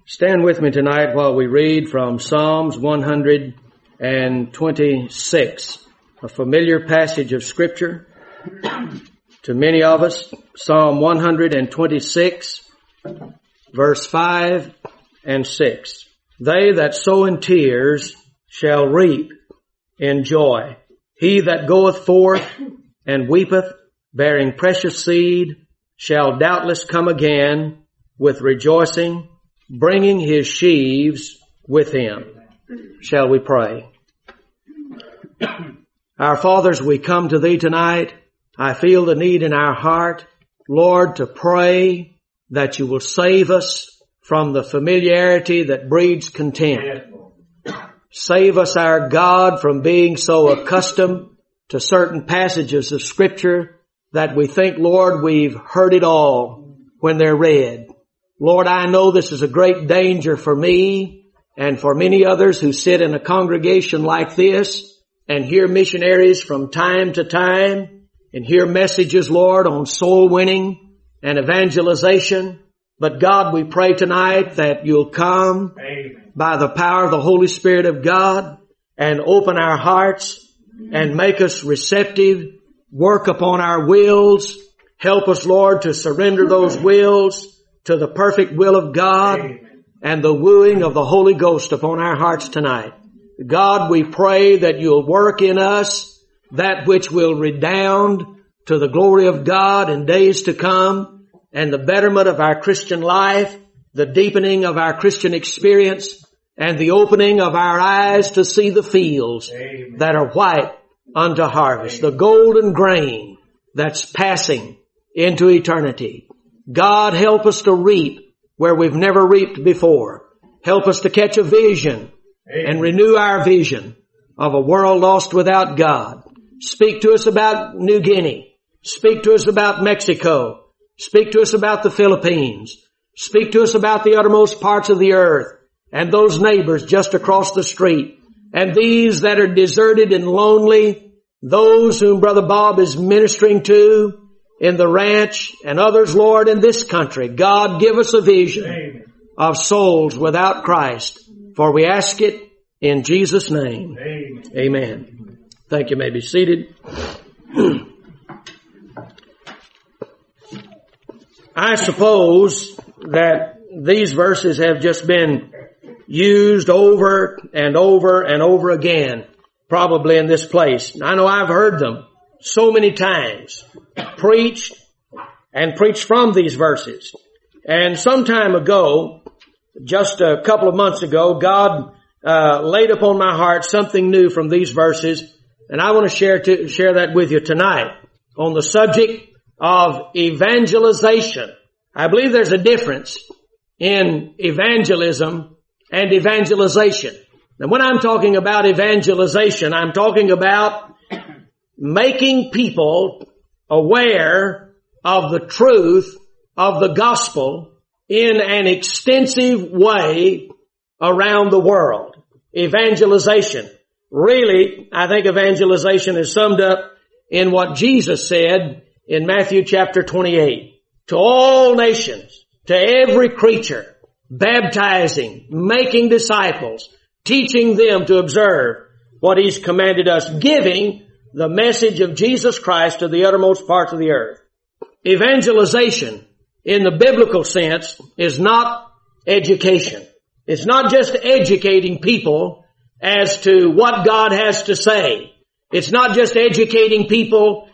Stand with me tonight while we read from Psalms 126, a familiar passage of Scripture to many of us. Psalm 126, verse 5 and 6. They that sow in tears shall reap in joy. He that goeth forth and weepeth, bearing precious seed, shall doubtless come again with rejoicing, bringing his sheaves with him. Shall we pray? Our fathers, we come to thee tonight. I feel the need in our heart, Lord, to pray that you will save us from the familiarity that breeds contempt. Save us, our God, from being so accustomed to certain passages of Scripture that we think, Lord, we've heard it all when they're read. Lord, I know this is a great danger for me and for many others who sit in a congregation like this and hear missionaries from time to time and hear messages, Lord, on soul winning and evangelization. But God, we pray tonight that you'll come by the power of the Holy Spirit of God and open our hearts and make us receptive, work upon our wills. Help us, Lord, to surrender those wills to the perfect will of God and the wooing of the Holy Ghost upon our hearts tonight. God, we pray that you'll work in us that which will redound to the glory of God in days to come and the betterment of our Christian life, the deepening of our Christian experience, and the opening of our eyes to see the fields that are white unto harvest, the golden grain that's passing into eternity. God, help us to reap where we've never reaped before. Help us to catch a vision and renew our vision of a world lost without God. Speak to us about New Guinea. Speak to us about Mexico. Speak to us about the Philippines. Speak to us about the uttermost parts of the earth and those neighbors just across the street and these that are deserted and lonely, those whom Brother Bob is ministering to in the ranch and others, Lord, in this country. God, give us a vision of souls without Christ, for we ask it in Jesus' name. Amen. Thank you. You may be seated. I suppose that these verses have just been used over and over and over again, probably in this place. I know I've heard them so many times, preached from these verses. And some time ago, just a couple of months ago, God laid upon my heart something new from these verses, and I want to share that with you tonight on the subject of evangelization. I believe there's a difference in evangelism and evangelization. Now, when I'm talking about evangelization, I'm talking about making people aware of the truth of the gospel in an extensive way around the world. Evangelization. Really, I think evangelization is summed up in what Jesus said in Matthew chapter 28. To all nations, to every creature, baptizing, making disciples, teaching them to observe what He's commanded us, giving the message of Jesus Christ to the uttermost parts of the earth. Evangelization, in the biblical sense, is not education. It's not just educating people as to what God has to say. It's not just educating people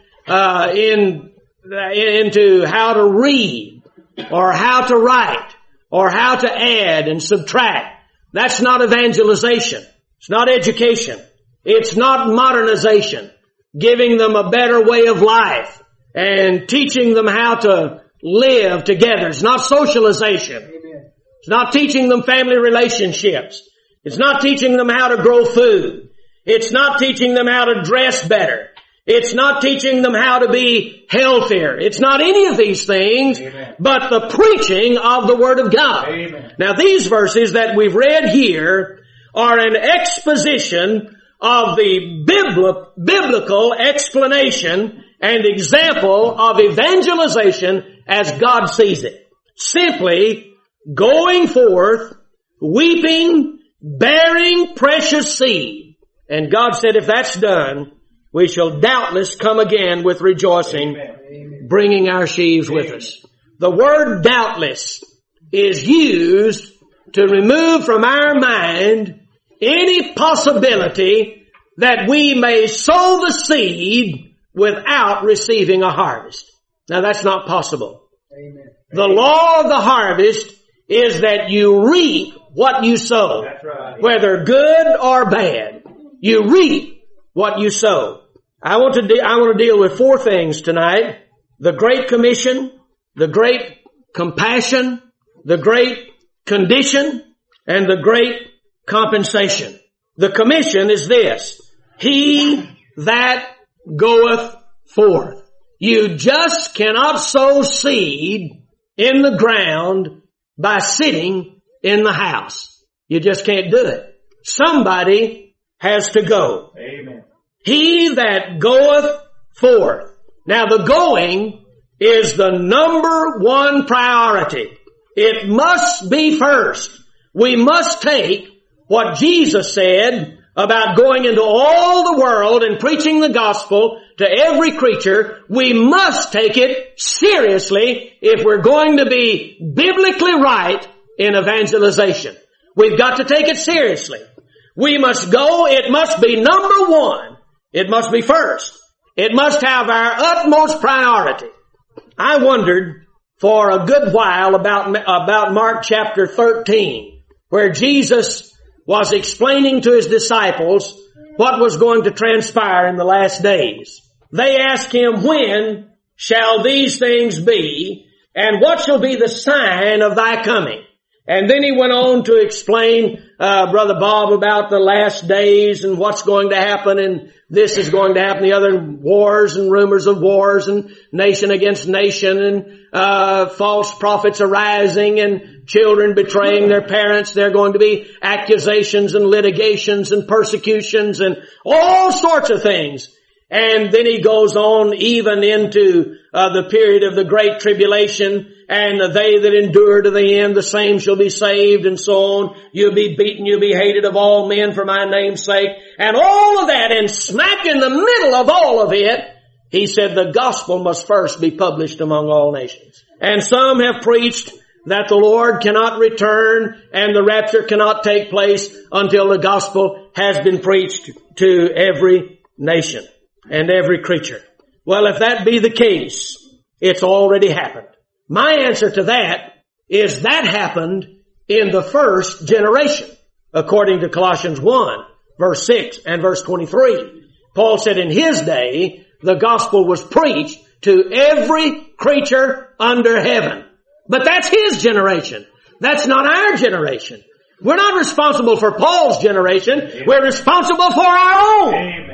into how to read or how to write or how to add and subtract. That's not evangelization. It's not education. It's not modernization. Giving them a better way of life and teaching them how to live together. It's not socialization. It's not teaching them family relationships. It's not teaching them how to grow food. It's not teaching them how to dress better. It's not teaching them how to be healthier. It's not any of these things, but the preaching of the Word of God. Now, these verses that we've read here are an exposition of the biblical explanation and example of evangelization as God sees it. Simply going forth, weeping, bearing precious seed. And God said, if that's done, we shall doubtless come again with rejoicing, bringing our sheaves with us. The word doubtless is used to remove from our mind any possibility that we may sow the seed without receiving a harvest. Now that's not possible. Amen. The law of the harvest is that you reap what you sow. That's right. Whether good or bad, you reap what you sow. I want to deal with four things tonight. The Great Commission, the Great Compassion, the Great Condition, and the Great Compensation. The commission is this: he that goeth forth. You just cannot sow seed in the ground by sitting in the house. You just can't do it. Somebody has to go. Amen. He that goeth forth. Now the going is the number one priority. It must be first. We must take what Jesus said about going into all the world and preaching the gospel to every creature. We must take it seriously if we're going to be biblically right in evangelization. We've got to take it seriously. We must go. It must be number one. It must be first. It must have our utmost priority. I wondered for a good while about Mark chapter 13, where Jesus was explaining to his disciples what was going to transpire in the last days. They asked him, when shall these things be, and what shall be the sign of thy coming? And then he went on to explain, Brother Bob, about the last days and what's going to happen, and this is going to happen, the other wars and rumors of wars and nation against nation and false prophets arising and children betraying their parents. There are going to be accusations and litigations and persecutions and all sorts of things. And then he goes on even into the period of the Great Tribulation, and they that endure to the end, the same shall be saved, and so on. You'll be beaten, you'll be hated of all men for my name's sake. And all of that, and smack in the middle of all of it, he said the gospel must first be published among all nations. And some have preached that the Lord cannot return and the rapture cannot take place until the gospel has been preached to every nation and every creature. Well, if that be the case, it's already happened. My answer to that is that happened in the first generation, according to Colossians 1, verse 6 and verse 23. Paul said in his day, the gospel was preached to every creature under heaven. But that's his generation. That's not our generation. We're not responsible for Paul's generation. Amen. We're responsible for our own. Amen.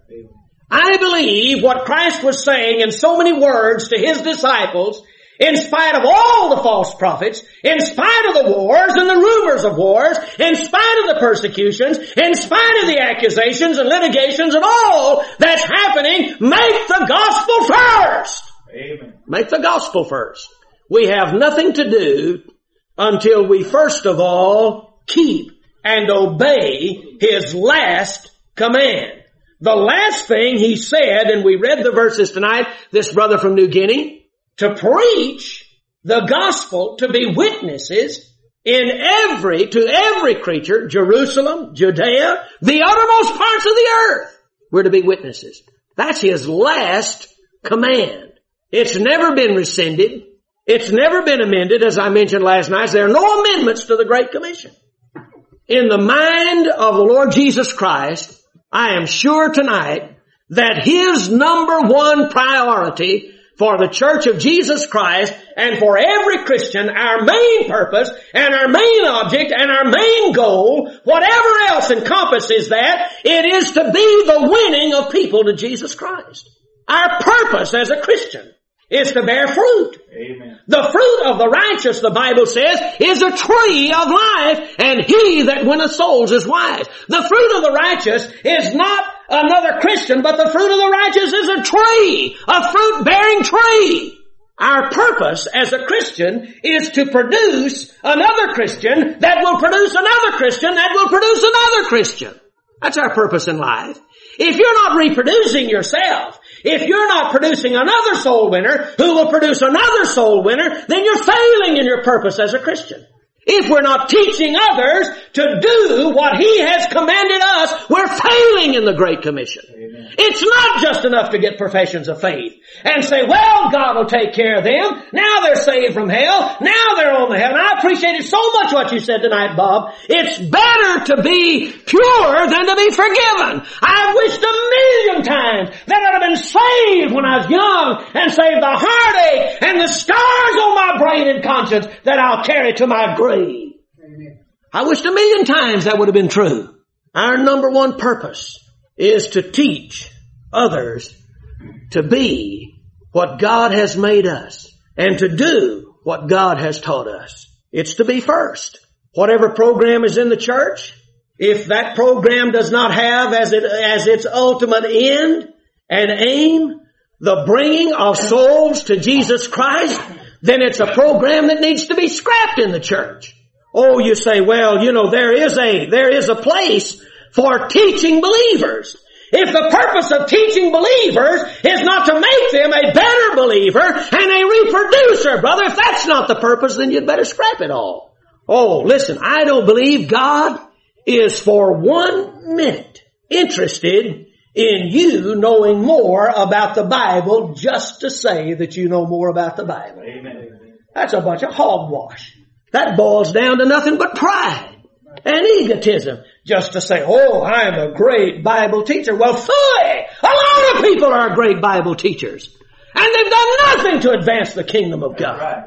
I believe what Christ was saying in so many words to his disciples, in spite of all the false prophets, in spite of the wars and the rumors of wars, in spite of the persecutions, in spite of the accusations and litigations and all that's happening, make the gospel first. Amen. Make the gospel first. We have nothing to do until we first of all keep and obey his last command. The last thing he said, and we read the verses tonight, this brother from New Guinea, to preach the gospel, to be witnesses to every creature, Jerusalem, Judea, the uttermost parts of the earth. We're to be witnesses. That's his last command. It's never been rescinded. It's never been amended, as I mentioned last night. There are no amendments to the Great Commission. In the mind of the Lord Jesus Christ, I am sure tonight that his number one priority for the Church of Jesus Christ and for every Christian, our main purpose and our main object and our main goal, whatever else encompasses that, it is to be the winning of people to Jesus Christ. Our purpose as a Christian is to bear fruit. Amen. The fruit of the righteous, the Bible says, is a tree of life, and he that winneth souls is wise. The fruit of the righteous is not another Christian, but the fruit of the righteous is a tree, a fruit-bearing tree. Our purpose as a Christian is to produce another Christian that will produce another Christian that will produce another Christian. That's our purpose in life. If you're not reproducing yourself, if you're not producing another soul winner who will produce another soul winner, then you're failing in your purpose as a Christian. If we're not teaching others to do what He has commanded us, we're failing in the Great Commission. Amen. It's not just enough to get professions of faith and say, well, God will take care of them. Now they're saved from hell. Now they're on the heaven. I appreciated so much what you said tonight, Bob. It's better to be pure than to be forgiven. I wished 1,000,000 times that I'd have been saved when I was young and saved the heartache and the scars on my brain and conscience that I'll carry to my grave. Amen. I wished 1,000,000 times that would have been true. Our number one purpose is to teach others to be what God has made us and to do what God has taught us. It's to be first. Whatever program is in the church, if that program does not have as its ultimate end and aim the bringing of souls to Jesus Christ, then it's a program that needs to be scrapped in the church. Oh, you say, well, there is a place for teaching believers. If the purpose of teaching believers is not to make them a better believer and a reproducer, brother, if that's not the purpose, then you'd better scrap it all. Oh, listen, I don't believe God is for 1 minute interested in you knowing more about the Bible just to say that you know more about the Bible. Amen. That's a bunch of hogwash. That boils down to nothing but pride and egotism. Just to say, oh, I'm a great Bible teacher. Well, phooey! A lot of people are great Bible teachers. And they've done nothing to advance the kingdom of God.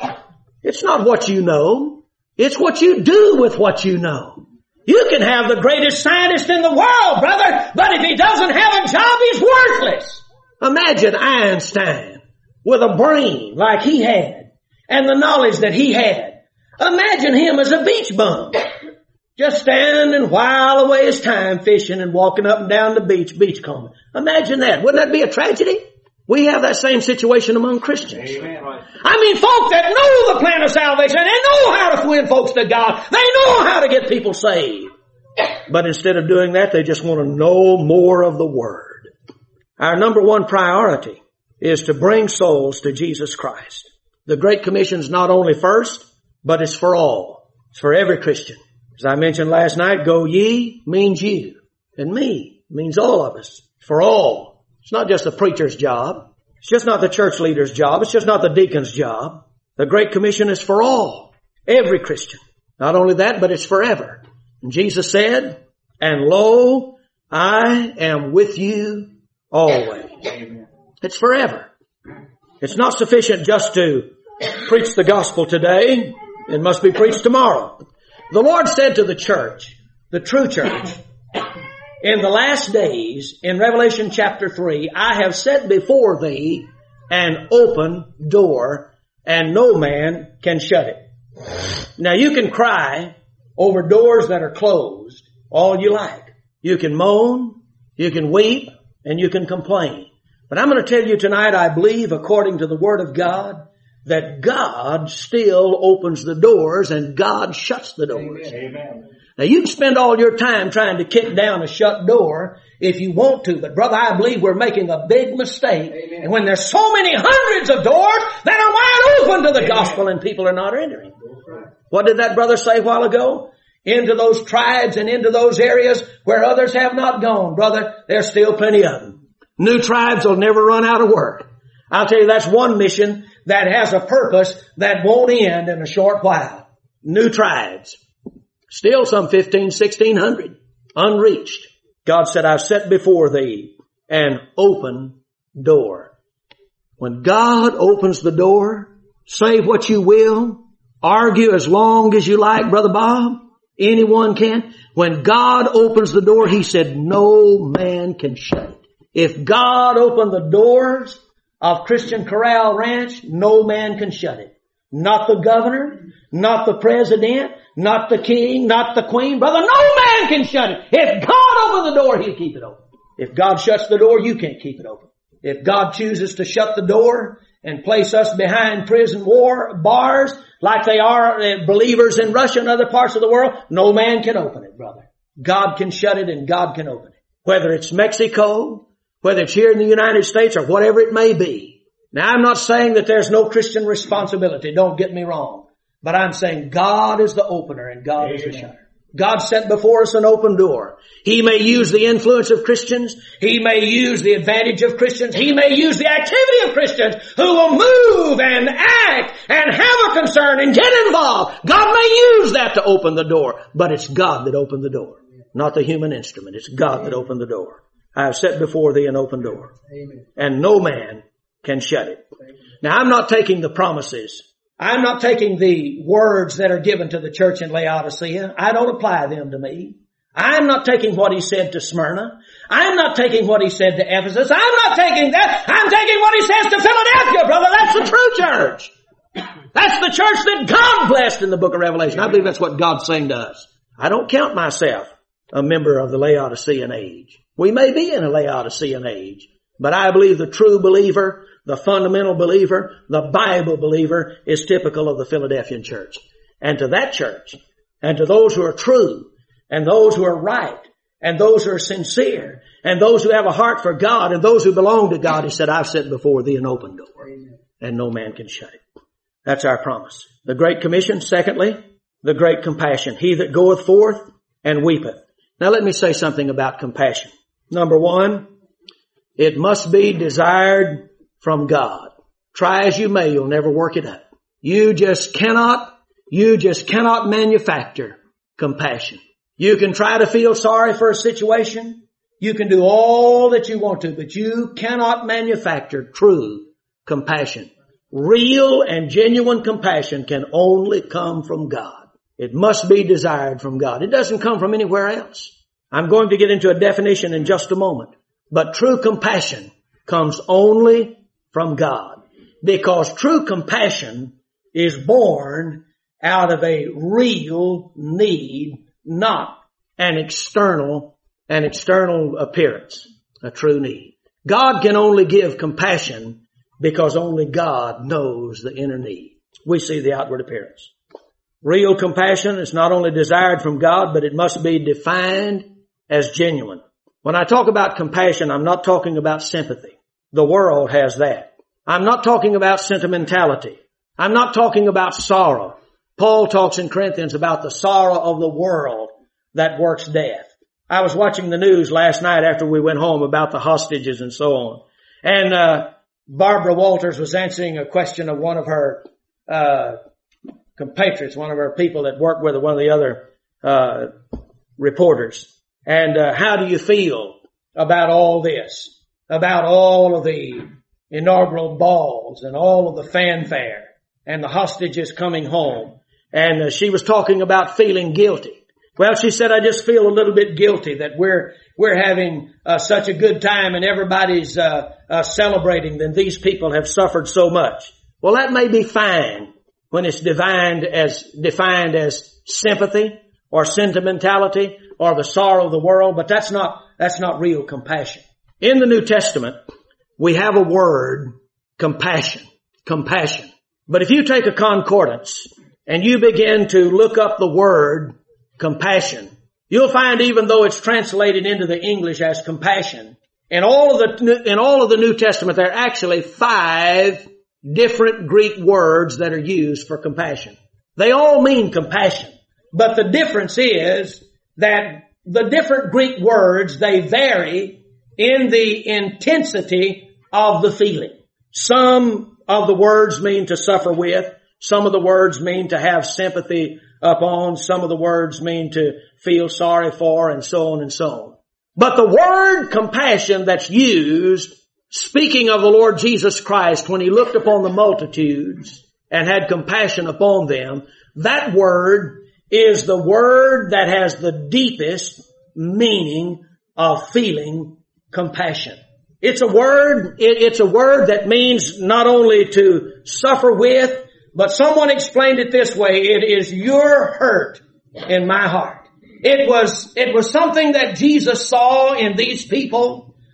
It's not what you know. It's what you do with what you know. You can have the greatest scientist in the world, brother, but if he doesn't have a job, he's worthless. Imagine Einstein with a brain like he had and the knowledge that he had. Imagine him as a beach bum, just standing and while away his time fishing and walking up and down the beachcombing. Imagine that. Wouldn't that be a tragedy? We have that same situation among Christians. Amen. I mean, folk that know the plan of salvation, they know how to win folks to God. They know how to get people saved. But instead of doing that, they just want to know more of the Word. Our number one priority is to bring souls to Jesus Christ. The Great Commission is not only first, but it's for all. It's for every Christian. As I mentioned last night, go ye means you. And me means all of us. It's for all. It's not just the preacher's job. It's just not the church leader's job. It's just not the deacon's job. The Great Commission is for all. Every Christian. Not only that, but it's forever. And Jesus said, and lo, I am with you always. Amen. It's forever. It's not sufficient just to preach the gospel today. It must be preached tomorrow. The Lord said to the church, the true church, in the last days, in Revelation chapter 3, I have set before thee an open door, and no man can shut it. Now you can cry over doors that are closed all you like. You can moan, you can weep, and you can complain. But I'm going to tell you tonight, I believe, according to the Word of God, that God still opens the doors and God shuts the doors. Amen. Now you can spend all your time trying to kick down a shut door if you want to, but brother, I believe we're making a big mistake. Amen. And when there's so many hundreds of doors that are wide open to the gospel and people are not entering. What did that brother say a while ago? Into those tribes and into those areas where others have not gone. Brother, there's still plenty of them. New tribes will never run out of work. I'll tell you, that's one mission that has a purpose that won't end in a short while. New tribes. Still some 1,600 unreached. God said, I've set before thee an open door. When God opens the door, say what you will, argue as long as you like, Brother Bob. Anyone can. When God opens the door, He said, no man can shut it. If God opened the doors of Christian Corral Ranch, no man can shut it. Not the governor, not the president, not the king, not the queen. Brother, no man can shut it. If God opened the door, He'll keep it open. If God shuts the door, you can't keep it open. If God chooses to shut the door and place us behind prison bars like they are believers in Russia and other parts of the world, no man can open it, brother. God can shut it and God can open it. Whether it's Mexico, whether it's here in the United States or whatever it may be. Now I'm not saying that there's no Christian responsibility. Don't get me wrong. But I'm saying God is the opener and God is the shutter. God set before us an open door. He may use the influence of Christians. He may use the advantage of Christians. He may use the activity of Christians who will move and act and have a concern and get involved. God may use that to open the door, but it's God that opened the door, not the human instrument. It's God that opened the door. I have set before thee an open door, and no man can shut it. Now I'm not taking the promises. I'm not taking the words that are given to the church in Laodicea. I don't apply them to me. I'm not taking what he said to Smyrna. I'm not taking what he said to Ephesus. I'm not taking that. I'm taking what he says to Philadelphia, brother. That's the true church. That's the church that God blessed in the book of Revelation. I believe that's what God's saying to us. I don't count myself a member of the Laodicean age. We may be in a Laodicean age, but I believe the true believer, the fundamental believer, the Bible believer is typical of the Philadelphian church. And to that church, and to those who are true, and those who are right, and those who are sincere, and those who have a heart for God, and those who belong to God, he said, I've set before thee an open door, and no man can shut it. That's our promise. The Great Commission, secondly, the great compassion. He that goeth forth and weepeth. Now let me say something about compassion. Number one, it must be desired from God. Try as you may, you'll never work it up. You just cannot manufacture compassion. You can try to feel sorry for a situation. You can do all that you want to, but you cannot manufacture true compassion. Real and genuine compassion can only come from God. It must be desired from God. It doesn't come from anywhere else. I'm going to get into a definition in just a moment. But true compassion comes only from God. Because true compassion is born out of a real need, not an external appearance, a true need. God can only give compassion because only God knows the inner need. We see the outward appearance. Real compassion is not only desired from God, but it must be defined as genuine. When I talk about compassion, I'm not talking about sympathy. The world has that. I'm not talking about sentimentality. I'm not talking about sorrow. Paul talks in Corinthians about the sorrow of the world that works death. I was watching the news last night after we went home about the hostages and so on. And Barbara Walters was answering a question of one of her compatriots, one of her people that worked with her, one of the other reporters. And how do you feel about all this? About all of the inaugural balls and all of the fanfare and the hostages coming home. And she was talking about feeling guilty. Well, she said, I just feel a little bit guilty that we're having such a good time and everybody's celebrating that these people have suffered so much. Well, that may be fine when it's defined as sympathy or sentimentality or the sorrow of the world, but that's not real compassion. In the New Testament, we have a word, compassion. But if you take a concordance and you begin to look up the word compassion, you'll find even though it's translated into the English as compassion, in all of the New Testament, there are actually 5 different Greek words that are used for compassion. They all mean compassion, but the difference is that the different Greek words, they vary in the intensity of the feeling. Some of the words mean to suffer with. Some of the words mean to have sympathy upon. Some of the words mean to feel sorry for, and so on and so on. But the word compassion that's used, speaking of the Lord Jesus Christ when he looked upon the multitudes and had compassion upon them, that word is the word that has the deepest meaning of feeling compassion. It's a word that means not only to suffer with, but someone explained it this way: it is your hurt in my heart. It was something that Jesus saw in these people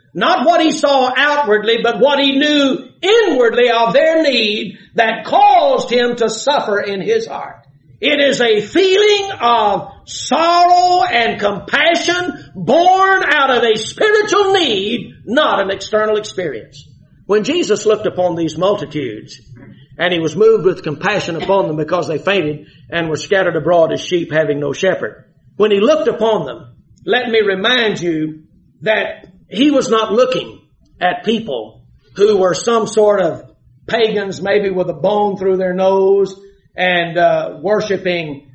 Not what he saw outwardly, but what he knew inwardly of their need that caused him to suffer in his heart. It is a feeling of sorrow and compassion born out of a spiritual need, not an external experience. When Jesus looked upon these multitudes, and he was moved with compassion upon them because they fainted and were scattered abroad as sheep having no shepherd. When he looked upon them, let me remind you that he was not looking at people who were some sort of pagans, maybe with a bone through their nose and worshiping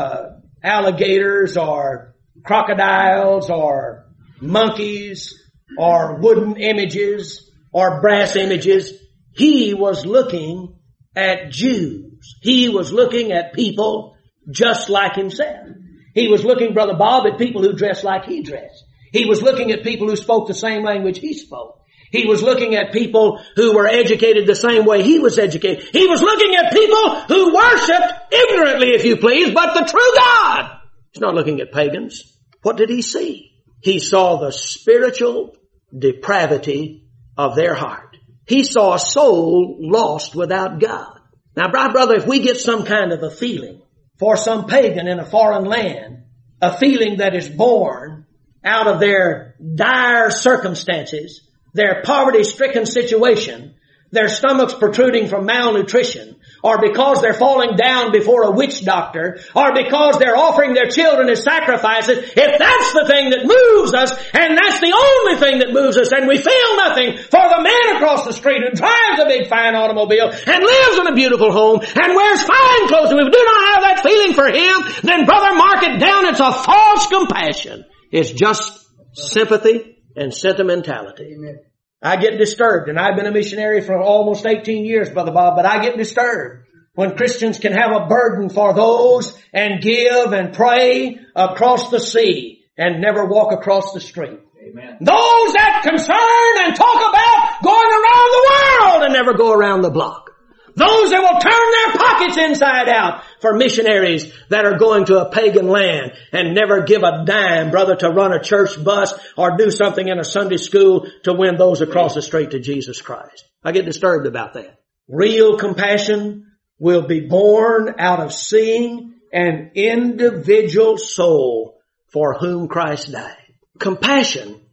alligators or crocodiles or monkeys or wooden images or brass images. He was looking at Jews. He was looking at people just like himself. He was looking, Brother Bob, at people who dressed like he dressed. He was looking at people who spoke the same language he spoke. He was looking at people who were educated the same way he was educated. He was looking at people who worshiped ignorantly, if you please, but the true God. He's not looking at pagans. What did he see? He saw the spiritual depravity of their heart. He saw a soul lost without God. Now, brother, if we get some kind of a feeling for some pagan in a foreign land, a feeling that is born out of their dire circumstances, their poverty-stricken situation, their stomachs protruding from malnutrition, or because they're falling down before a witch doctor, or because they're offering their children as sacrifices, if that's the thing that moves us, and that's the only thing that moves us, and we feel nothing for the man across the street who drives a big fine automobile and lives in a beautiful home and wears fine clothes, and we do not have that feeling for him, then brother, mark it down, it's a false compassion. It's just sympathy and sentimentality. Amen. I get disturbed, and I've been a missionary for almost 18 years, Brother Bob, but I get disturbed when Christians can have a burden for those and give and pray across the sea and never walk across the street. Amen. Those that concern and talk about going around the world and never go around the block. Those that will turn their pockets inside out for missionaries that are going to a pagan land and never give a dime, brother, to run a church bus or do something in a Sunday school to win those across the street to Jesus Christ. I get disturbed about that. Real compassion will be born out of seeing an individual soul for whom Christ died. Compassion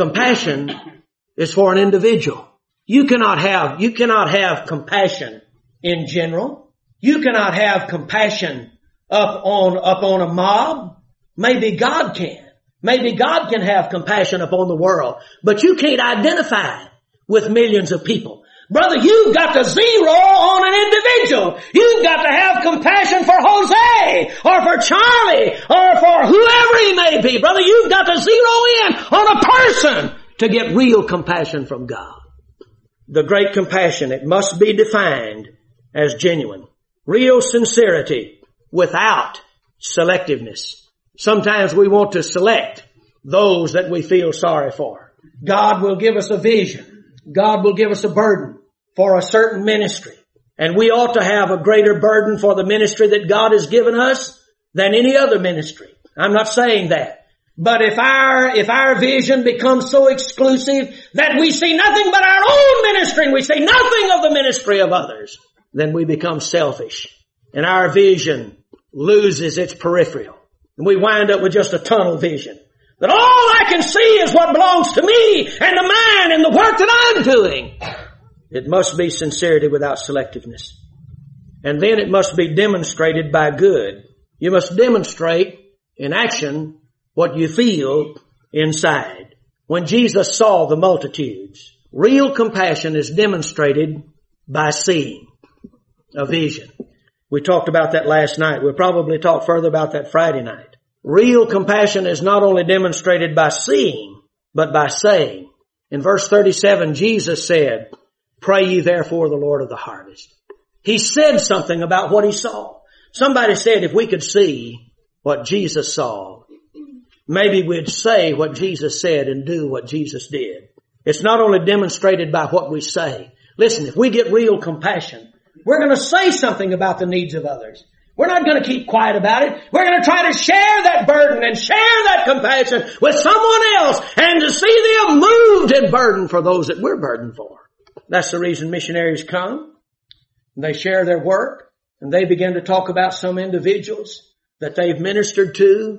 is for an individual. You cannot have compassion in general. You cannot have compassion up on a mob. Maybe God can. Maybe God can have compassion upon the world. But you can't identify with millions of people. Brother, you've got to zero on an individual. You've got to have compassion for Jose or for Charlie or for whoever he may be. Brother, you've got to zero in on a person to get real compassion from God. The great compassion, it must be defined as genuine. Real sincerity without selectiveness. Sometimes we want to select those that we feel sorry for. God will give us a vision. God will give us a burden for a certain ministry. And we ought to have a greater burden for the ministry that God has given us than any other ministry. I'm not saying that. But if our vision becomes so exclusive that we see nothing but our own ministry and we see nothing of the ministry of others, then we become selfish and our vision loses its peripheral. And we wind up with just a tunnel vision. That all I can see is what belongs to me and to mine and the work that I'm doing. It must be sincerity without selectiveness. And then it must be demonstrated by good. You must demonstrate in action what you feel inside. When Jesus saw the multitudes, real compassion is demonstrated by seeing a vision. We talked about that last night. We'll probably talk further about that Friday night. Real compassion is not only demonstrated by seeing, but by saying. In verse 37, Jesus said, "Pray ye therefore the Lord of the harvest." He said something about what he saw. Somebody said if we could see what Jesus saw, maybe we'd say what Jesus said and do what Jesus did. It's not only demonstrated by what we say. Listen, if we get real compassion, we're going to say something about the needs of others. We're not going to keep quiet about it. We're going to try to share that burden and share that compassion with someone else and to see them moved and burdened for those that we're burdened for. That's the reason missionaries come. They share their work and they begin to talk about some individuals that they've ministered to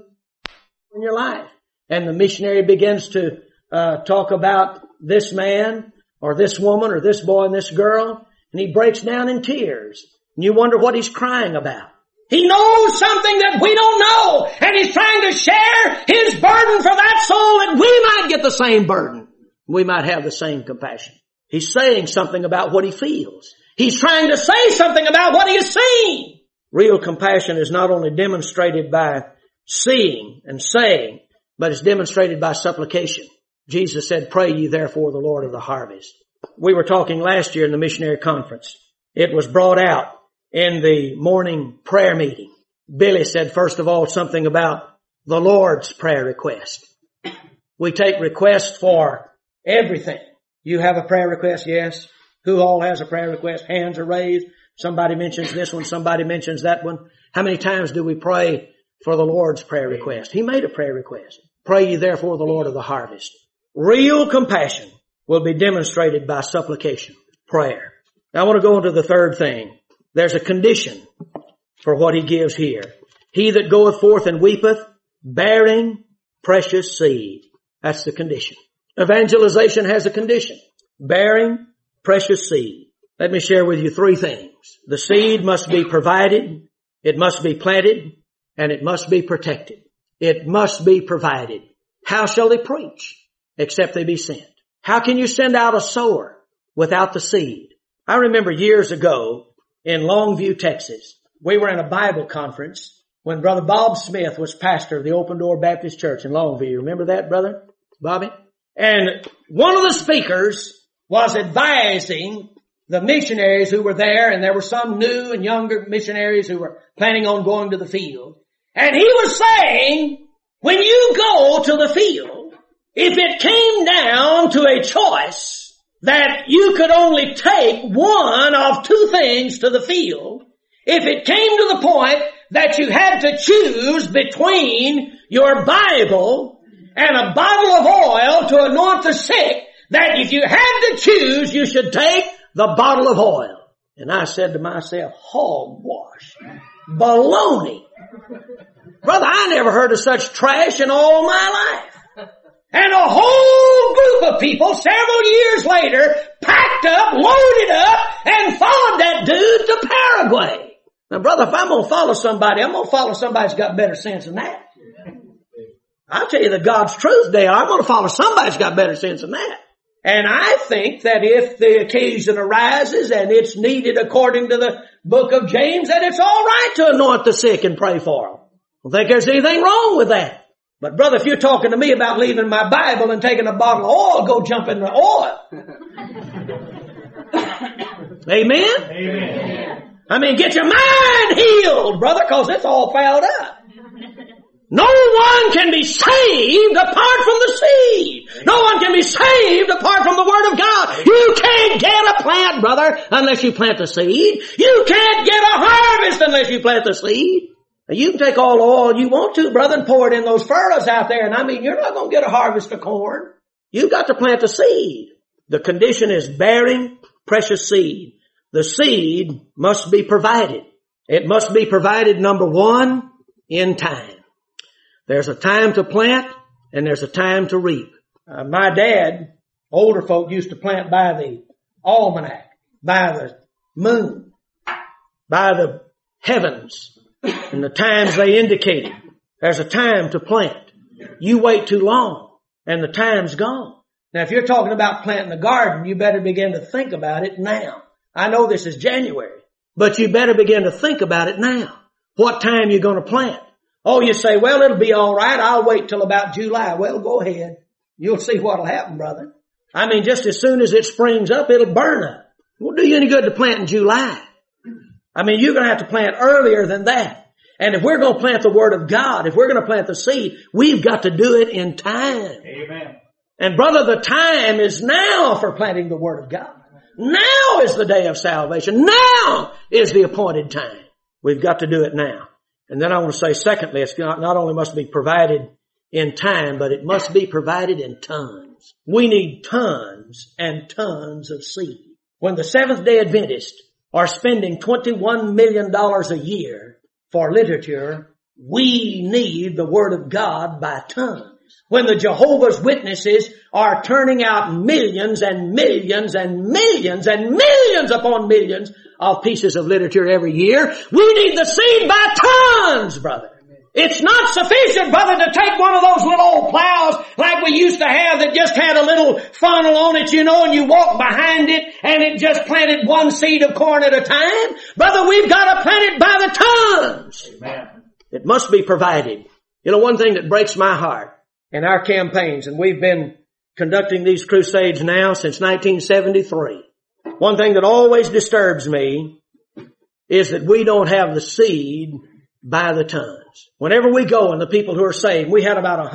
in your life. And the missionary begins to talk about this man or this woman or this boy and this girl, and he breaks down in tears. And you wonder what he's crying about. He knows something that we don't know, and he's trying to share his burden for that soul that we might get the same burden. We might have the same compassion. He's saying something about what he feels. He's trying to say something about what he has seen. Real compassion is not only demonstrated by seeing and saying, but it's demonstrated by supplication. Jesus said, "Pray ye therefore the Lord of the harvest." We were talking last year in the missionary conference. It was brought out in the morning prayer meeting. Billy said, first of all, something about the Lord's prayer request. We take requests for everything. You have a prayer request? Yes. Who all has a prayer request? Hands are raised. Somebody mentions this one. Somebody mentions that one. How many times do we pray for the Lord's prayer request? He made a prayer request. Pray ye therefore the Lord of the harvest. Real compassion will be demonstrated by supplication, prayer. Now I want to go into the third thing. There's a condition for what he gives here. He that goeth forth and weepeth, bearing precious seed. That's the condition. Evangelization has a condition. Bearing precious seed. Let me share with you three things. The seed must be provided, it must be planted, and it must be protected. It must be provided. How shall they preach except they be sent? How can you send out a sower without the seed? I remember years ago in Longview, Texas, we were in a Bible conference when Brother Bob Smith was pastor of the Open Door Baptist Church in Longview. Remember that, Brother Bobby? And one of the speakers was advising the missionaries who were there, and there were some new and younger missionaries who were planning on going to the field. And he was saying, when you go to the field, if it came down to a choice that you could only take one of two things to the field, if it came to the point that you had to choose between your Bible and a bottle of oil to anoint the sick, that if you had to choose, you should take the bottle of oil. And I said to myself, hogwash, baloney. Brother, I never heard of such trash in all my life. And a whole group of people several years later packed up, loaded up, and followed that dude to Paraguay. Now, brother, if I'm going to follow somebody, I'm going to follow somebody that's got better sense than that. I'll tell you the God's truth, Dale. I'm going to follow somebody that's got better sense than that. And I think that if the occasion arises and it's needed according to the book of James, that it's all right to anoint the sick and pray for them. I don't think there's anything wrong with that. But brother, if you're talking to me about leaving my Bible and taking a bottle of oil, go jump in the oil. Amen? Amen. I mean, get your mind healed, brother, because it's all fouled up. No one can be saved apart from the seed. No one can be saved apart from the Word of God. You can't get a plant, brother, unless you plant the seed. You can't get a harvest unless you plant the seed. Now, you can take all the oil you want to, brother, and pour it in those furrows out there, and I mean, you're not going to get a harvest of corn. You've got to plant the seed. The condition is bearing precious seed. The seed must be provided. It must be provided, number one, in time. There's a time to plant and there's a time to reap. My dad, older folk used to plant by the almanac, by the moon, by the heavens, and the times they indicated. There's a time to plant. You wait too long and the time's gone. Now if you're talking about planting a garden, you better begin to think about it now. I know this is January, but you better begin to think about it now. What time you're going to plant? Oh, you say, well, it'll be all right. I'll wait till about July. Well, go ahead. You'll see what'll happen, brother. I mean, just as soon as it springs up, it'll burn up. It won't do you any good to plant in July. I mean, you're going to have to plant earlier than that. And if we're going to plant the Word of God, if we're going to plant the seed, we've got to do it in time. Amen. And brother, the time is now for planting the Word of God. Now is the day of salvation. Now is the appointed time. We've got to do it now. And then I want to say, secondly, it's not only must be provided in time, but it must be provided in tons. We need tons and tons of seed. When the Seventh-day Adventists are spending $21 million a year for literature, we need the Word of God by tons. When the Jehovah's Witnesses are turning out millions and millions and millions and millions upon millions of pieces of literature every year, we need the seed by tons, brother. It's not sufficient, brother, to take one of those little old plows like we used to have that just had a little funnel on it, and you walk behind it and it just planted one seed of corn at a time. Brother, we've got to plant it by the tons. Amen. It must be provided. One thing that breaks my heart in our campaigns, and we've been conducting these crusades now since 1973. One thing that always disturbs me is that we don't have the seed by the tons. Whenever we go and the people who are saved, we had about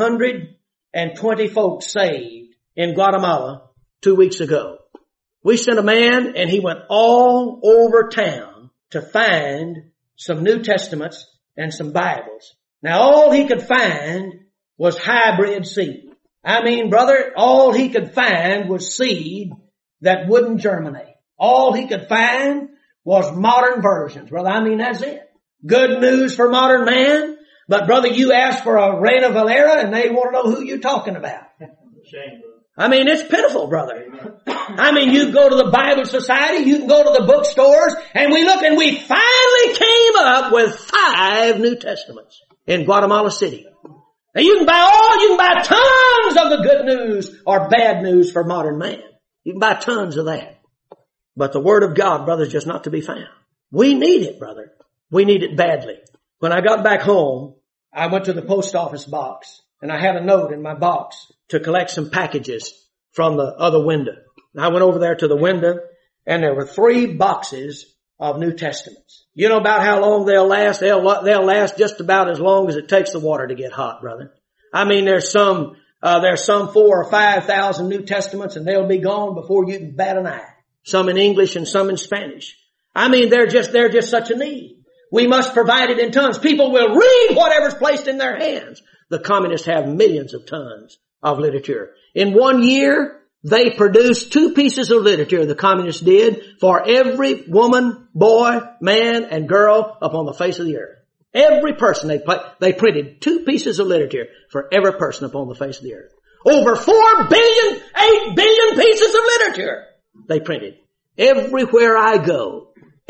120 folks saved in Guatemala 2 weeks ago. We sent a man and he went all over town to find some New Testaments and some Bibles. Now all he could find was hybrid seed. I mean, brother, all he could find was seed that wouldn't germinate. All he could find was modern versions, brother. I mean, that's it. Good news for modern man. But brother, you ask for a Reina Valera and they want to know who you're talking about. Shame. I mean, it's pitiful, brother. I mean, you go to the Bible Society, you can go to the bookstores, and we look and we finally came up with 5 New Testaments in Guatemala City. Now you can buy tons of the good news or bad news for modern man. You can buy tons of that. But the Word of God, brother, is just not to be found. We need it, brother. We need it badly. When I got back home, I went to the post office box and I had a note in my box to collect some packages from the other window. And I went over there to the window and there were 3 boxes of New Testaments. You know about how long they'll last? They'll last just about as long as it takes the water to get hot, brother. I mean, there's some 4,000 or 5,000 New Testaments and they'll be gone before you can bat an eye. Some in English and some in Spanish. I mean, they're just such a need. We must provide it in tons. People will read whatever's placed in their hands. The communists have millions of tons of literature. In 1 year, they produced 2 pieces of literature, the communists did, for every woman, boy, man, and girl upon the face of the earth. Every person they printed 2 pieces of literature for every person upon the face of the earth. Over 8 billion pieces of literature they printed. Everywhere I go,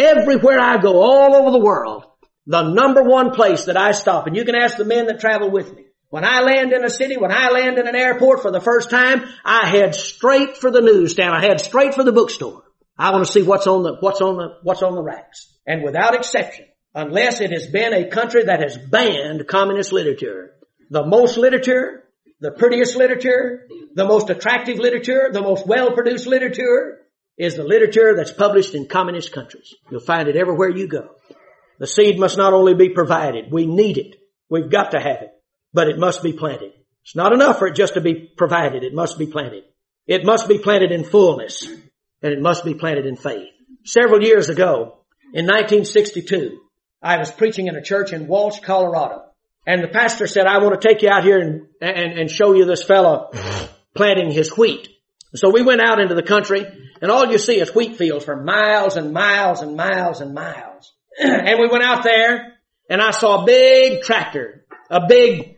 all over the world, the number one place that I stop, and you can ask the men that travel with me. When I land in a city, when I land in an airport for the first time, I head straight for the newsstand. I head straight for the bookstore. I want to see what's on the racks. And without exception, unless it has been a country that has banned communist literature, the most literature, the prettiest literature, the most attractive literature, the most well-produced literature is the literature that's published in communist countries. You'll find it everywhere you go. The seed must not only be provided, we need it. We've got to have it. But it must be planted. It's not enough for it just to be provided. It must be planted. It must be planted in fullness. And it must be planted in faith. Several years ago, in 1962, I was preaching in a church in Walsh, Colorado. And the pastor said, I want to take you out here and show you this fellow planting his wheat. So we went out into the country, and all you see is wheat fields for miles and miles and miles and miles. And we went out there, and I saw a big tractor, a big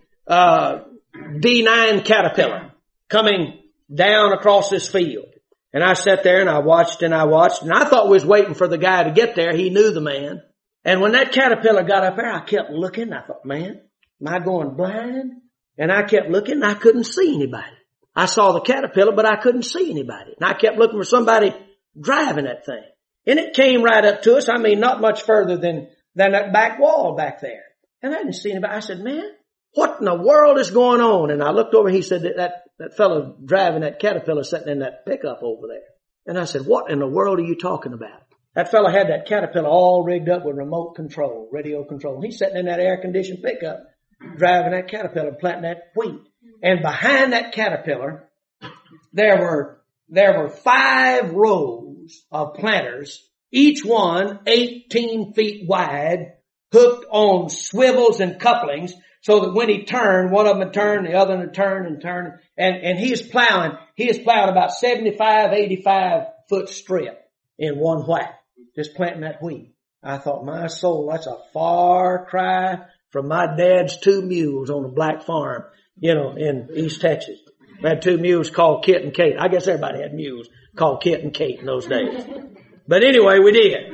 D9 Caterpillar coming down across this field. And I sat there and I watched and I thought we was waiting for the guy to get there. He knew the man. And when that Caterpillar got up there, I kept looking. I thought, man, am I going blind? And I kept looking and I couldn't see anybody. I saw the Caterpillar, but I couldn't see anybody. And I kept looking for somebody driving that thing. And it came right up to us. I mean, not much further than that back wall back there. And I didn't see anybody. I said, man, what in the world is going on? And I looked over and he said that fellow driving that Caterpillar sitting in that pickup over there. And I said, what in the world are you talking about? That fellow had that Caterpillar all rigged up with remote control, radio control. He's sitting in that air-conditioned pickup driving that Caterpillar, planting that wheat. And behind that Caterpillar, there were 5 rows of planters, each one 18 feet wide, hooked on swivels and couplings, so that when he turned, one of them would turn, the other would turn and turn. And he is plowing about 75, 85 foot strip in one whack, just planting that wheat. I thought, my soul, that's a far cry from my dad's 2 mules on a black farm, in East Texas. We had 2 mules called Kit and Kate. I guess everybody had mules called Kit and Kate in those days. But anyway, we did.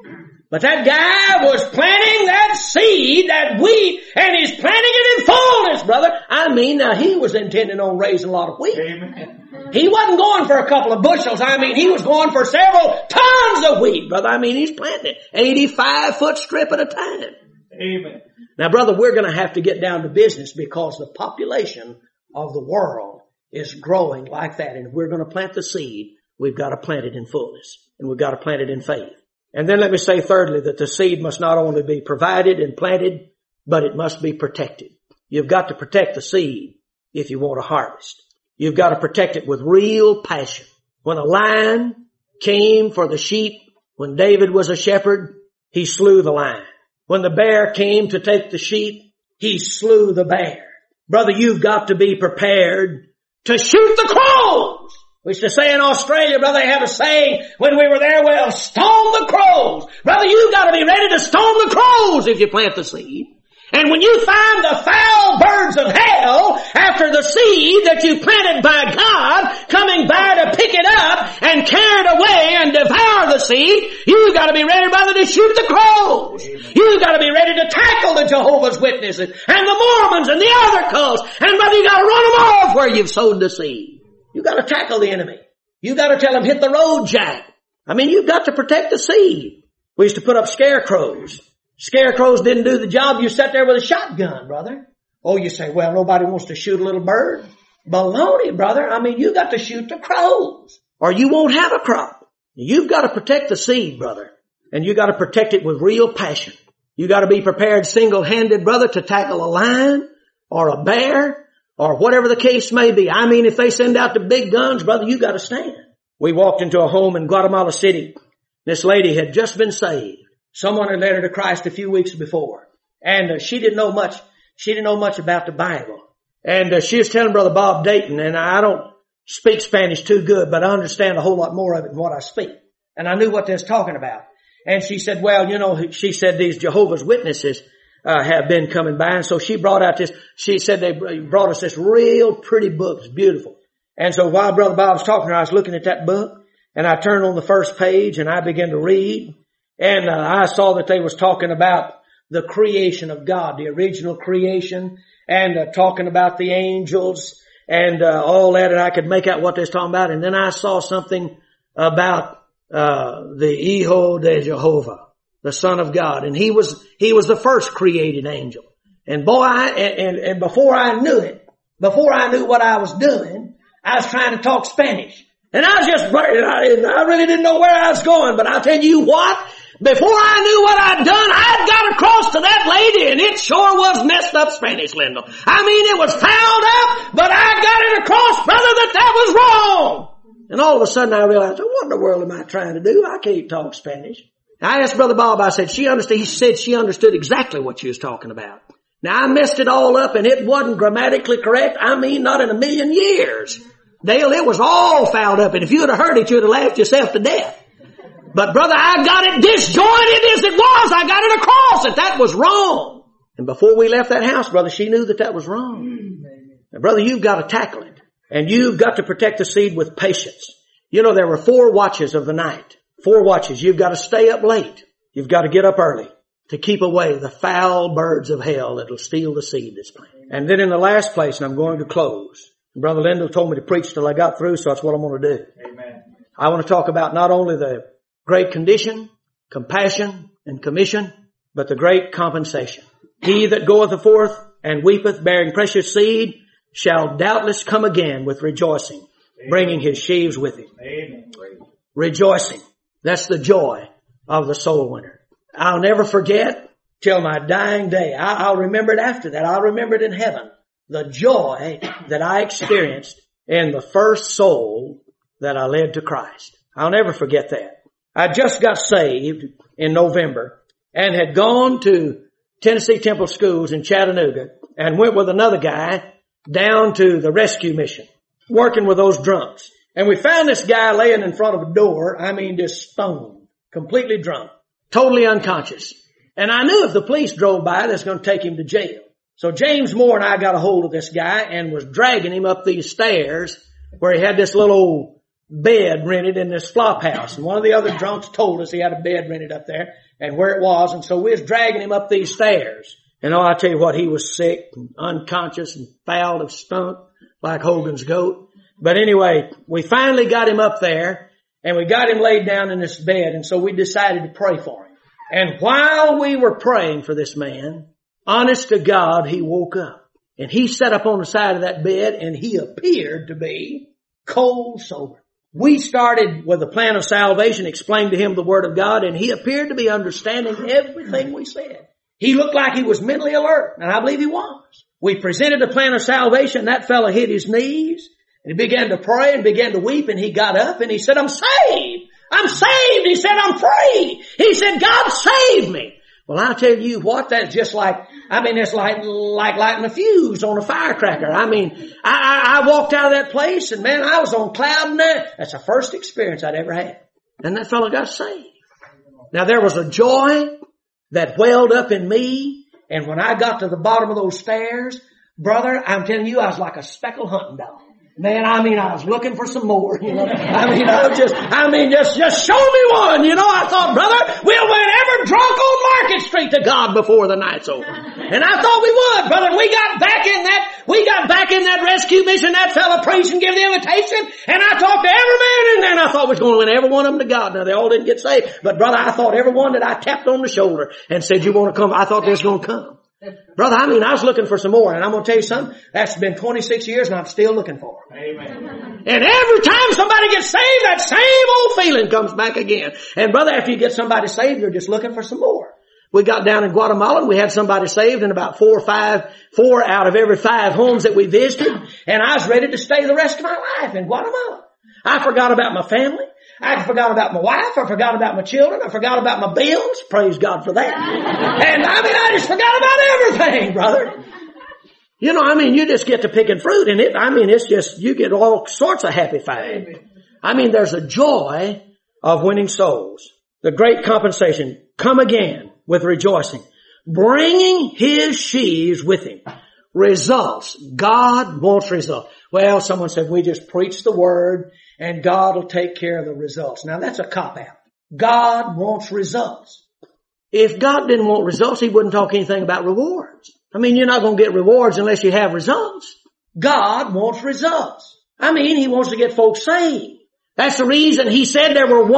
But that guy was planting that seed, that wheat, and he's planting it in fullness, brother. I mean, now he was intending on raising a lot of wheat. Amen. He wasn't going for a couple of bushels. I mean, he was going for several tons of wheat, brother. I mean, he's planting it 85-foot strip at a time. Amen. Now, brother, we're going to have to get down to business because the population of the world is growing like that. And if we're going to plant the seed, we've got to plant it in fullness. And we've got to plant it in faith. And then let me say thirdly that the seed must not only be provided and planted, but it must be protected. You've got to protect the seed if you want to harvest. You've got to protect it with real passion. When a lion came for the sheep, when David was a shepherd, he slew the lion. When the bear came to take the sheep, he slew the bear. Brother, you've got to be prepared to shoot the crows. We used to say in Australia, brother, they had a saying when we were there, well, stone the crows. Brother, you've got to be ready to stone the crows if you plant the seed. And when you find the foul birds of hell after the seed that you planted by God coming by to pick it up and carry it away and devour the seed, you've got to be ready, brother, to shoot the crows. You've got to be ready to tackle the Jehovah's Witnesses and the Mormons and the other cults. And brother, you got to run them off where you've sowed the seed. You got to tackle the enemy. You got to tell them, hit the road, Jack. I mean, you've got to protect the seed. We used to put up scarecrows. Scarecrows didn't do the job. You sat there with a shotgun, brother. Oh, you say, well, nobody wants to shoot a little bird. Baloney, brother. I mean, you got to shoot the crows or you won't have a crop. You've got to protect the seed, brother. And you got to protect it with real passion. You got to be prepared single-handed, brother, to tackle a lion or a bear or whatever the case may be. I mean, if they send out the big guns, brother, you got to stand. We walked into a home in Guatemala City. This lady had just been saved. Someone had led her to Christ a few weeks before. And she didn't know much. She didn't know much about the Bible. And she was telling Brother Bob Dayton, and I don't speak Spanish too good, but I understand a whole lot more of it than what I speak. And I knew what they was talking about. And she said, well, she said these Jehovah's Witnesses have been coming by. And so she brought out this, she said they brought us this real pretty book. It's beautiful. And so while Brother Bob was talking to her, I was looking at that book, and I turned on the first page and I began to read. And I saw that they was talking about the creation of God, the original creation, and talking about the angels and all that, and I could make out what they was talking about. And then I saw something about the Hijo de Jehovah, the Son of God, and he was the first created angel. And boy, and before I knew it, before I knew what I was doing, I was trying to talk Spanish, and I was just, I really didn't know where I was going. But I'll tell you what. Before I knew what I'd done, I'd got across to that lady, and it sure was messed up Spanish, Lyndall. I mean, it was fouled up, but I got it across, brother, that was wrong. And all of a sudden I realized, what in the world am I trying to do? I can't talk Spanish. I asked Brother Bob, I said, she understood. He said she understood exactly what she was talking about. Now, I messed it all up, and it wasn't grammatically correct. I mean, not in a million years. Dale, it was all fouled up, and if you had heard it, you'd have laughed yourself to death. But brother, I got it disjointed as it was. I got it across that that was wrong. And before we left that house, brother, she knew that that was wrong. Now, brother, you've got to tackle it. And you've got to protect the seed with patience. You know, there were 4 watches of the night. 4 watches. You've got to stay up late. You've got to get up early to keep away the foul birds of hell that'll steal the seed that's planted. And then in the last place, and I'm going to close. Brother Lyndall told me to preach till I got through, so that's what I'm going to do. Amen. I want to talk about not only the great condition, compassion, and commission, but the great compensation. He that goeth forth and weepeth, bearing precious seed, shall doubtless come again with rejoicing, Amen. Bringing his sheaves with him. Amen. Rejoicing. That's the joy of the soul winner. I'll never forget till my dying day. I'll remember it after that. I'll remember it in heaven. The joy that I experienced in the first soul that I led to Christ. I'll never forget that. I just got saved in November and had gone to Tennessee Temple Schools in Chattanooga and went with another guy down to the rescue mission, working with those drunks. And we found this guy laying in front of a door, just stoned, completely drunk, totally unconscious. And I knew if the police drove by, that's going to take him to jail. So James Moore and I got a hold of this guy and was dragging him up these stairs where he had this little old bed rented in this flop house. And one of the other drunks told us he had a bed rented up there and where it was. And so we was dragging him up these stairs. And I tell you what, he was sick and unconscious and foul of stunk like Hogan's goat. But anyway, we finally got him up there and we got him laid down in this bed. And so we decided to pray for him. And while we were praying for this man, honest to God, he woke up and he sat up on the side of that bed and he appeared to be cold sober. We started with the plan of salvation, explained to him the Word of God, and he appeared to be understanding everything we said. He looked like he was mentally alert, and I believe he was. We presented the plan of salvation. That fellow hit his knees, and he began to pray and began to weep, and he got up and he said, I'm saved. I'm saved. He said, I'm free. He said, God saved me. Well, I'll tell you what, that's just it's like lighting a fuse on a firecracker. I walked out of that place and man, I was on cloud nine. That's the first experience I'd ever had. And that fellow got saved. Now there was a joy that welled up in me. And when I got to the bottom of those stairs, brother, I'm telling you, I was like a speckled hunting dog. Man, I was looking for some more, just show me one, I thought, brother, we'll win every drunk on Market Street to God before the night's over. And I thought we would, brother. We got back in that rescue mission, that fella preached and gave the invitation, and I talked to every man in there, and I thought we was going to win every one of them to God. Now, they all didn't get saved, but brother, I thought every one that I tapped on the shoulder and said, you want to come? I thought they was going to come. Brother, I was looking for some more, and I'm going to tell you something, that's been 26 years and I'm still looking for them. Amen. And every time somebody gets saved, that same old feeling comes back again. And brother, after you get somebody saved, you're just looking for some more. We got down in Guatemala and we had somebody saved in about 4 out of every 5 homes that we visited, and I was ready to stay the rest of my life in Guatemala. I forgot about my family. I forgot about my wife. I forgot about my children. I forgot about my bills. Praise God for that. And I just forgot about everything, brother. You just get to picking fruit and it's just, you get all sorts of happy fighting. There's a joy of winning souls. The great compensation, come again with rejoicing, bringing his sheaves with him. Results. God wants results. Well, someone said, we just preach the word and God will take care of the results. Now that's a cop-out. God wants results. If God didn't want results, he wouldn't talk anything about rewards. You're not going to get rewards unless you have results. God wants results. He wants to get folks saved. That's the reason he said there were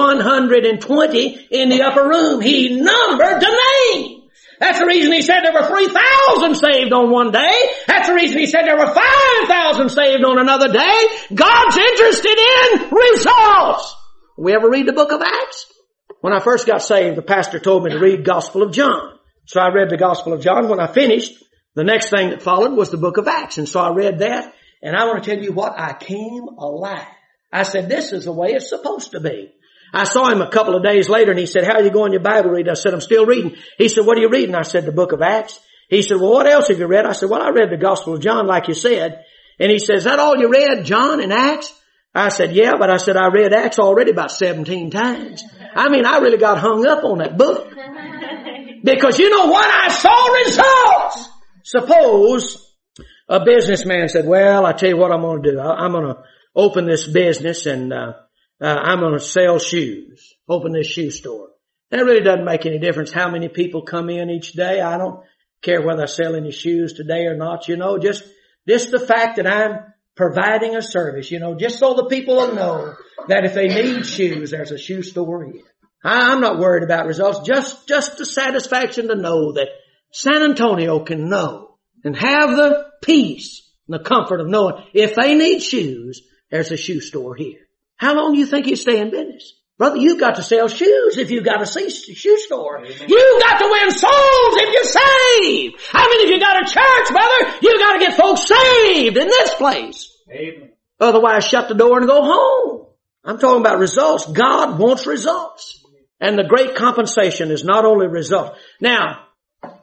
120 in the upper room. He numbered the names. That's the reason he said there were 3,000 saved on one day. That's the reason he said there were 5,000 saved on another day. God's interested in results. We ever read the book of Acts? When I first got saved, the pastor told me to read Gospel of John. So I read the Gospel of John. When I finished, the next thing that followed was the book of Acts. And so I read that. And I want to tell you what, I came alive. I said, this is the way it's supposed to be. I saw him a couple of days later and he said, how are you going your Bible reading? I said, I'm still reading. He said, what are you reading? I said, the book of Acts. He said, well, what else have you read? I said, well, I read the Gospel of John like you said. And he said, is that all you read, John and Acts? I said, yeah, but I said, I read Acts already about 17 times. I really got hung up on that book. Because you know what? I saw results. Suppose a businessman said, well, I tell you what I'm going to do. I'm going to open this business and, I'm going to sell shoes. Open this shoe store. And it really doesn't make any difference how many people come in each day. I don't care whether I sell any shoes today or not. Just the fact that I'm providing a service, just so the people will know that if they need shoes, there's a shoe store here. I'm not worried about results. Just the satisfaction to know that San Antonio can know and have the peace and the comfort of knowing if they need shoes, there's a shoe store here. How long do you think you stay in business? Brother, you've got to sell shoes if you've got a shoe store. Amen. You've got to win souls if you're saved. If you got a church, brother, you've got to get folks saved in this place. Amen. Otherwise, shut the door and go home. I'm talking about results. God wants results. And the great compensation is not only results. Now,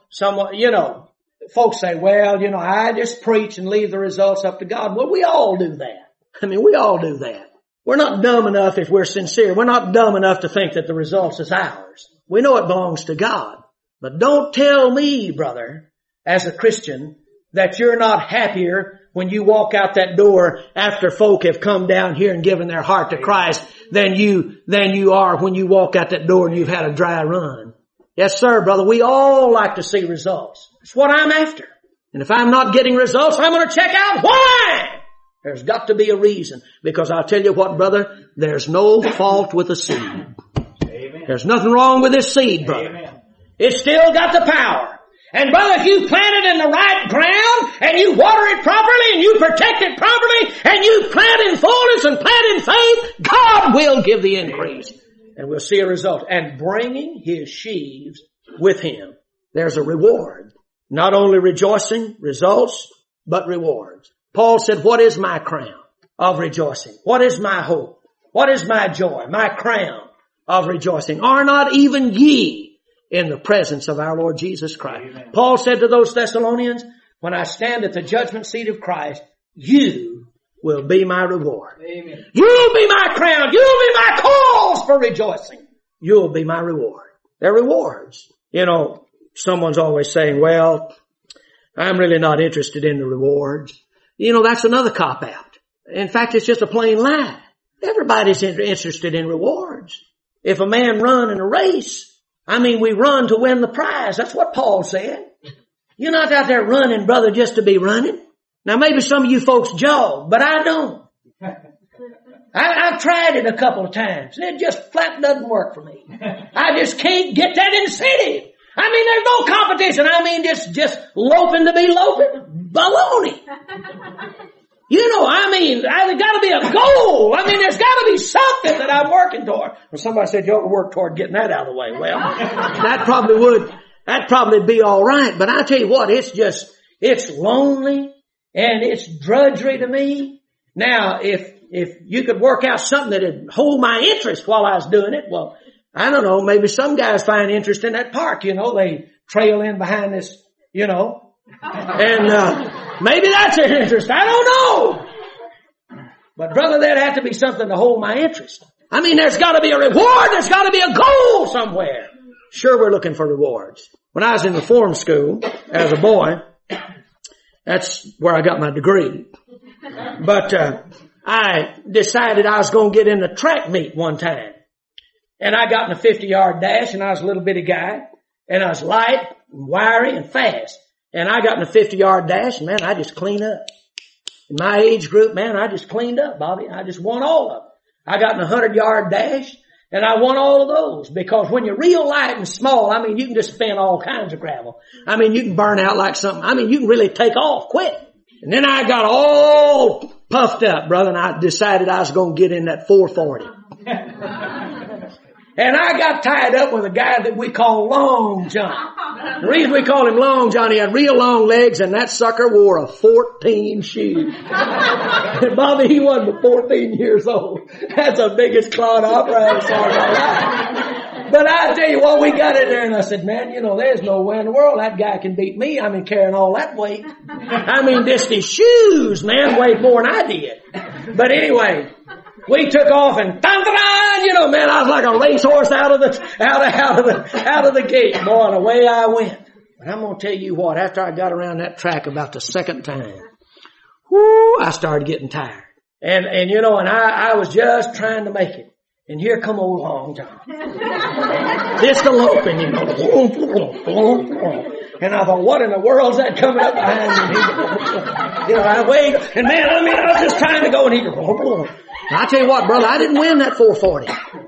Someone, folks say, well, I just preach and leave the results up to God. Well, we all do that. We all do that. We're not dumb enough, if we're sincere, we're not dumb enough to think that the results is ours. We know it belongs to God. But don't tell me, brother, as a Christian, that you're not happier when you walk out that door after folk have come down here and given their heart to Christ than you are when you walk out that door and you've had a dry run. Yes, sir, brother. We all like to see results. That's what I'm after. And if I'm not getting results, I'm going to check out why. There's got to be a reason. Because I'll tell you what, brother, there's no fault with the seed. Amen. There's nothing wrong with this seed, brother. Amen. It's still got the power. And brother, if you plant it in the right ground, and you water it properly, and you protect it properly, and you plant in fullness and plant in faith, God will give the increase. And we'll see a result. And bringing his sheaves with him. There's a reward. Not only rejoicing, results, but rewards. Paul said, what is my crown of rejoicing? What is my hope? What is my joy? My crown of rejoicing? Are not even ye in the presence of our Lord Jesus Christ? Amen. Paul said to those Thessalonians, when I stand at the judgment seat of Christ, you will be my reward. Amen. You'll be my crown. You'll be my cause for rejoicing. You'll be my reward. They're rewards. Someone's always saying, well, I'm really not interested in the rewards. That's another cop-out. In fact, it's just a plain lie. Everybody's interested in rewards. If a man run in a race, we run to win the prize. That's what Paul said. You're not out there running, brother, just to be running. Now, maybe some of you folks jog, but I don't. I've tried it a couple of times, and it just flat doesn't work for me. I just can't get that incentive. There's no competition. Just loping to be loping. Baloney. There's got to be a goal. There's got to be something that I'm working toward. Well, somebody said you ought to work toward getting that out of the way. Well, that'd probably be all right. But I tell you what, it's lonely and it's drudgery to me. Now, if you could work out something that'd hold my interest while I was doing it, well, I don't know, maybe some guys find interest in that park, they trail in behind this, and maybe that's their interest. I don't know. But brother, there'd have to be something to hold my interest. There's got to be a reward. There's got to be a goal somewhere. Sure, we're looking for rewards. When I was in reform school as a boy, that's where I got my degree. But I decided I was going to get in a track meet one time. And I got in a 50-yard dash, and I was a little bitty guy, and I was light and wiry and fast. And I got in a 50-yard dash, and man, I just cleaned up. In my age group, man, I just cleaned up, Bobby. I just won all of them. I got in a 100-yard dash, and I won all of those. Because when you're real light and small, you can just spin all kinds of gravel. You can burn out like something. You can really take off quick. And then I got all puffed up, brother, and I decided I was going to get in that 440. And I got tied up with a guy that we call Long John. The reason we call him Long John, he had real long legs, and that sucker wore a 14 shoe. And Bobby, he wasn't but 14 years old. That's the biggest clod opera I ever saw in my life. But I tell you what, we got in there, and I said, man, there's no way in the world that guy can beat me. Carrying all that weight. Just his shoes, man, weighed more than I did. But anyway, we took off and man, I was like a racehorse out of the gate, boy, and away I went. But I'm going to tell you what, after I got around that track about the second time, I started getting tired. And I was just trying to make it. And here come old Long John. This galoping, And I thought, what in the world's that coming up behind me? I wait, and man, I was just trying to go, and he goes, I tell you what, brother, I didn't win that 440.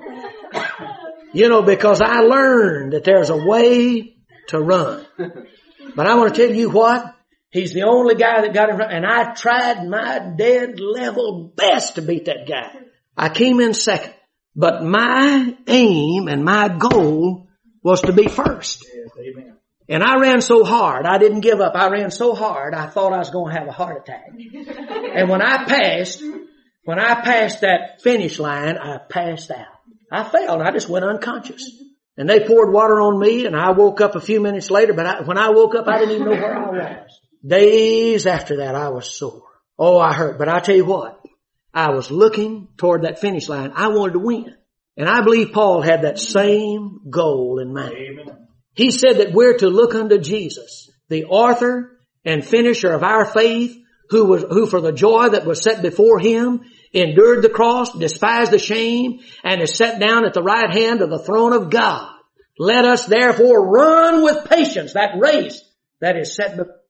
Because I learned that there's a way to run. But I want to tell you what, he's the only guy that got in front, and I tried my dead level best to beat that guy. I came in second, but my aim and my goal was to be first. Yes, amen. And I ran so hard, I didn't give up. I ran so hard, I thought I was going to have a heart attack. And when I passed that finish line, I passed out. I fell and I just went unconscious. And they poured water on me, and I woke up a few minutes later, but when I woke up, I didn't even know where I was. Days after that, I was sore. Oh, I hurt. But I tell you what, I was looking toward that finish line. I wanted to win. And I believe Paul had that same goal in mind. Amen. He said that we're to look unto Jesus, the author and finisher of our faith, who for the joy that was set before him endured the cross, despised the shame, and is set down at the right hand of the throne of God. Let us therefore run with patience that race that is set before